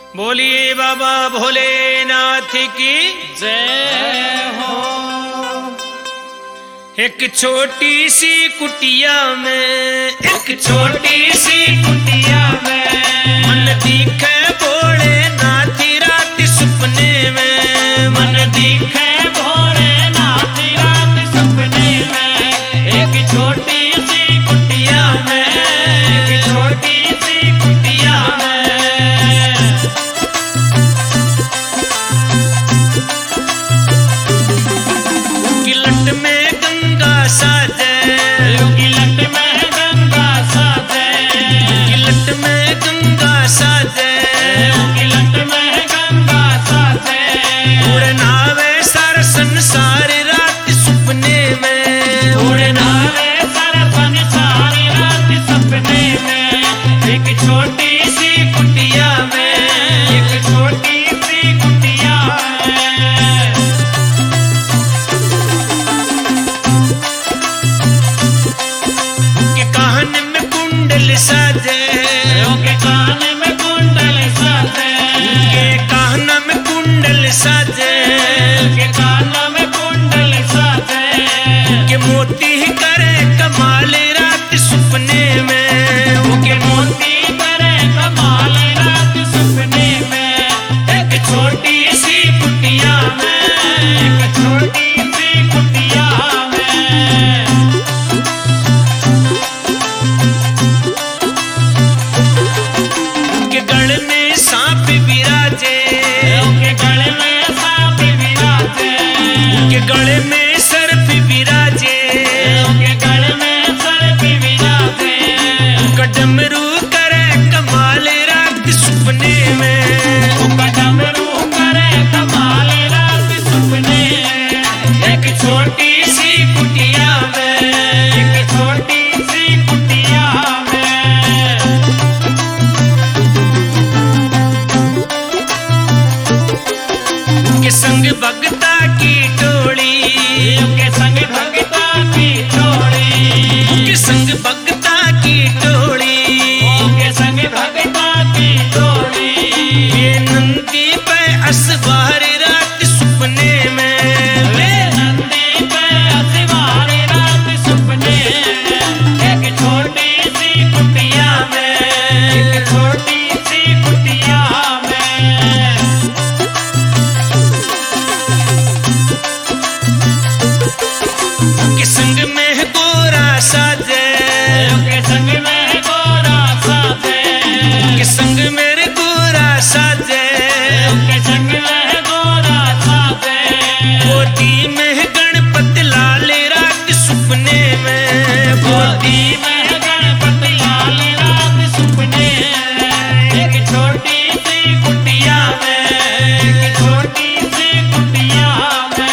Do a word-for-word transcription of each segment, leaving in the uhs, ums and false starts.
बोलिए बाबा भोलेनाथ की जय हो। एक छोटी सी कुटिया में, एक छोटी सी कुटिया में मन दिखे भोलेनाथ रात सपने में, मन दिखे भोलेनाथ रात सपने में। एक छोटी सी कुटिया में, एक छोटी सी कुटिया में। गिलट में गंगा साजे, गिलट में गंगा साजे, गिलट में गंगा साजे, गिलट में गंगा साजे। उड़नावे सारा संसार रात सपने में, उड़नावे सारा संसार रात सपने में। एक छोटी सी कुटिया में, एक छोटी सी कुटिया में। के कान में कुंडल साजे, के कान में कुंडल साजे, के कान में कुंडल साजे, के कान में कुंडल साजे। के मोती करे कमाल रात सपने में, के मोती करे कमाल रात सपने में। एक छोटी सी कुटिया में, एक छोटी सी कुटिया में। के गल में सांप विराजे, के गले में सांप विराजे, के गले में सर्प विराजे, के गले में सर्प विराजे। डमरू करे कमाल रात सपने में, डमरू करे कमाल रात सपने में। एक छोटी सी कुटिया में, एक छोटी सी कुटिया में। के संग भगता की टोली, के संग भगता की टोली, के संग भगता की टोली, के संग भगता की टोली। ये नंदी पे असवार रात सपने में, वे नंदी पे असवार रात सपने में। एक छोटी सी कुटिया में, एक छोटी सी कुटिया में। के संग में गोरा साजे, के संग में गोरा साजे, के संग मेरे गोरा साजे, के संग में गोरा साजे। गोदी में गणपति लाल रात सपने में, गोदी में गणपति लाल रात सपने में। एक छोटी सी कुटिया में, एक छोटी सी कुटिया में।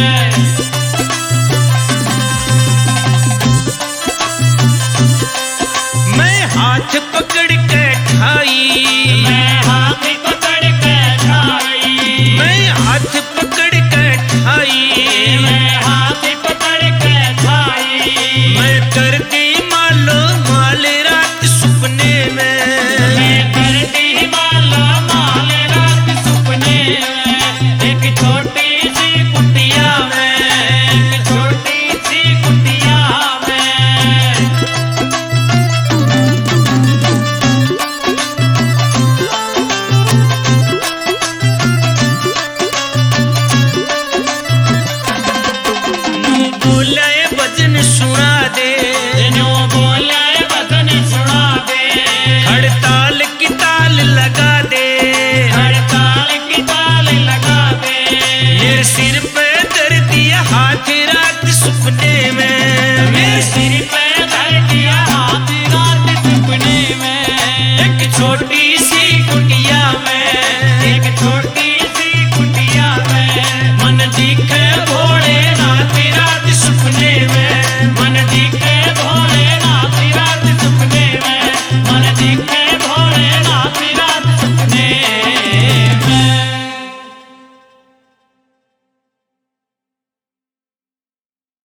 मैं हाथ पकड़ के ठाई, मैं हाथ पकड़ के ठाई, मैं हाथ पकड़ के ठाई, मैं हाथ पकड़ के ठाई। मैं कर दी मालो माल रात सपने में, मैं कर दी माला माल